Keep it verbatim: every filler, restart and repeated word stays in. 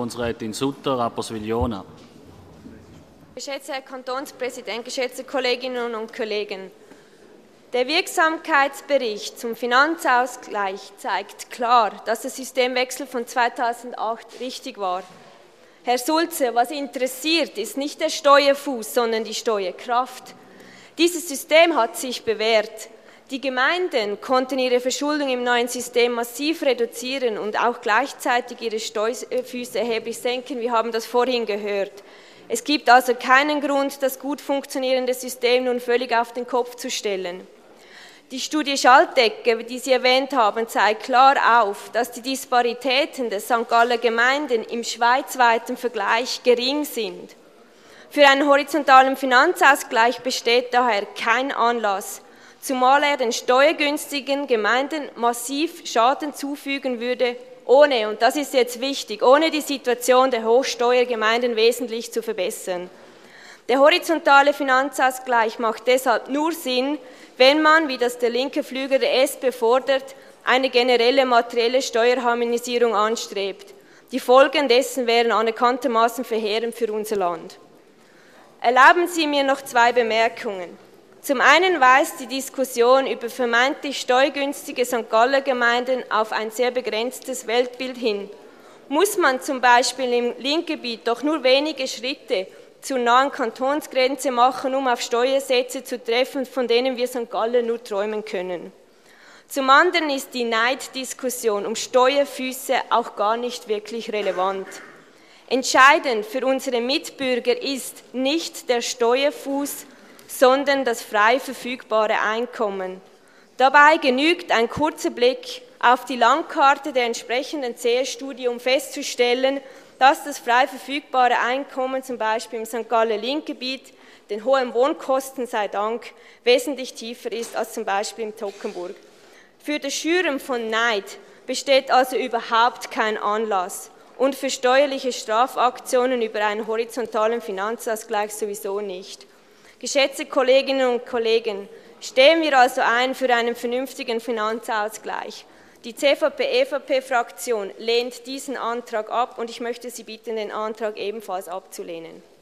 Kantonsrätin Sutter, Rapperswil-Jona. Geschätzter Herr Kantonspräsident, geschätzte Kolleginnen und Kollegen! Der Wirksamkeitsbericht zum Finanzausgleich zeigt klar, dass der Systemwechsel von zweitausendacht richtig war. Herr Sulzer, was interessiert, ist nicht der Steuerfuß, sondern die Steuerkraft. Dieses System hat sich bewährt. Die Gemeinden konnten ihre Verschuldung im neuen System massiv reduzieren und auch gleichzeitig ihre Steuerfüße erheblich senken. Wir haben das vorhin gehört. Es gibt also keinen Grund, das gut funktionierende System nun völlig auf den Kopf zu stellen. Die Studie Schaltecke, die Sie erwähnt haben, zeigt klar auf, dass die Disparitäten der Sankt Galler Gemeinden im schweizweiten Vergleich gering sind. Für einen horizontalen Finanzausgleich besteht daher kein Anlass, zumal er den steuergünstigen Gemeinden massiv Schaden zufügen würde, ohne, und das ist jetzt wichtig, ohne die Situation der Hochsteuergemeinden wesentlich zu verbessern. Der horizontale Finanzausgleich macht deshalb nur Sinn, wenn man, wie das der linke Flügel der S P fordert, eine generelle materielle Steuerharmonisierung anstrebt. Die Folgen dessen wären anerkanntermaßen verheerend für unser Land. Erlauben Sie mir noch zwei Bemerkungen. Zum einen weist die Diskussion über vermeintlich steuergünstige Sankt Galler Gemeinden auf ein sehr begrenztes Weltbild hin. Muss man zum Beispiel im Linkgebiet doch nur wenige Schritte zur nahen Kantonsgrenze machen, um auf Steuersätze zu treffen, von denen wir Sankt Gallen nur träumen können. Zum anderen ist die Neiddiskussion um Steuerfüße auch gar nicht wirklich relevant. Entscheidend für unsere Mitbürger ist nicht der Steuerfuß, sondern das frei verfügbare Einkommen. Dabei genügt ein kurzer Blick auf die Landkarte der entsprechenden C S-Studie, um festzustellen, dass das frei verfügbare Einkommen zum Beispiel im Sankt Galler Linkgebiet den hohen Wohnkosten sei Dank wesentlich tiefer ist als zum Beispiel im Toggenburg. Für das Schüren von Neid besteht also überhaupt kein Anlass und für steuerliche Strafaktionen über einen horizontalen Finanzausgleich sowieso nicht. Geschätzte Kolleginnen und Kollegen, stehen wir also ein für einen vernünftigen Finanzausgleich. Die C V P-E V P-Fraktion lehnt diesen Antrag ab und ich möchte Sie bitten, den Antrag ebenfalls abzulehnen.